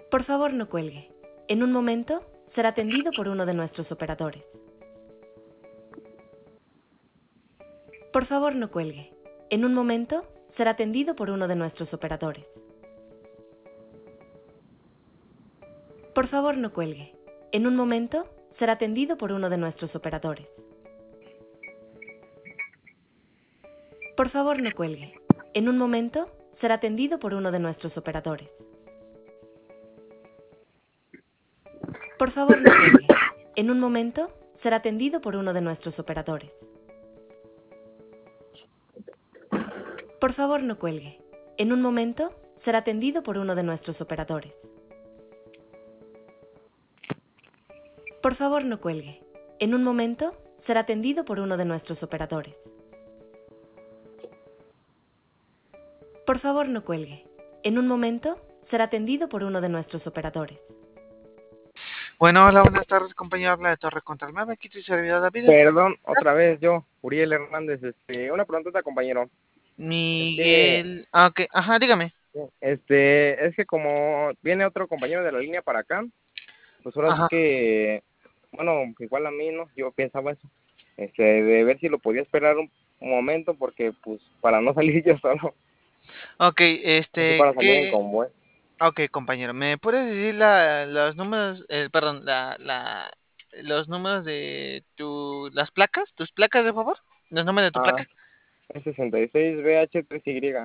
Por favor, no cuelgue. En un momento será atendido por uno de nuestros operadores. Por favor, no cuelgue. En un momento será atendido por uno de nuestros operadores. Por favor, no cuelgue. En un momento será atendido por uno de nuestros operadores. Por favor, no cuelgue. En un momento será atendido por uno de nuestros operadores. Por favor, no cuelgue. En un momento será atendido por uno de nuestros operadores. Por favor, no cuelgue. En un momento será atendido por uno de nuestros operadores. Por favor, no cuelgue. En un momento será atendido por uno de nuestros operadores. Por favor, no cuelgue. En un momento será atendido por uno de nuestros operadores. Bueno, hola, buenas tardes, compañero. Habla de Torre Control. Aquí tu servidor David. Perdón, otra vez yo, Uriel Hernández. Una pregunta, compañero. Es que, Miguel. Ok, ajá, dígame. es que como viene otro compañero de la línea para acá, pues ahora sí Ajá. que, bueno, igual a mí, ¿no? Yo pensaba eso, de ver si lo podía esperar un momento, porque, pues, para no salir yo solo, Ok, así para salir en ¿qué? convoy. Ok, compañero, ¿me puedes decir los números, perdón, los números de las placas, tus placas, de favor? Los números de tu Ah, placa. es 66BH3Y,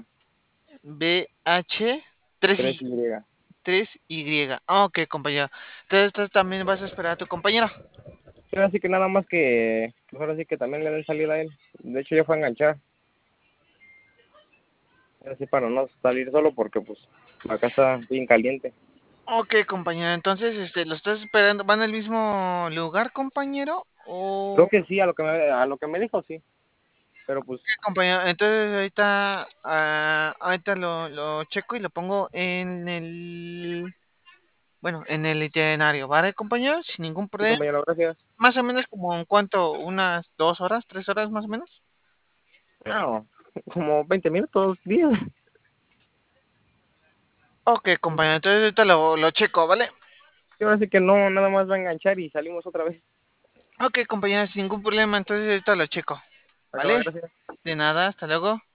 BH 3Y. 3Y. 3Y. Ok, compañero. Entonces también vas a esperar a tu compañero. Sí, ahora sí que nada más que, pues ahora sí que también le den salida a él. De hecho, ya fue a enganchar. Así para no salir solo porque pues acá está bien caliente. Ok, compañero. Entonces, ¿lo estás esperando? ¿Van al mismo lugar, compañero? Creo O que sí, a lo que me dijo sí, pero pues compañero, entonces ahorita lo checo y lo pongo en el itinerario, ¿vale, compañero? Sin ningún sí, problema. compañero, gracias. Más o menos como en cuánto, unas 2 horas, 3 horas más o menos. No, como 20 minutos, 10. Ok, compañero, entonces ahorita lo checo, ¿vale? Y ahora sí que no, nada más va a enganchar y salimos otra vez. Ok, compañero, sin ningún problema, entonces ahorita lo checo, Acaba, ¿vale? gracias. De nada, hasta luego.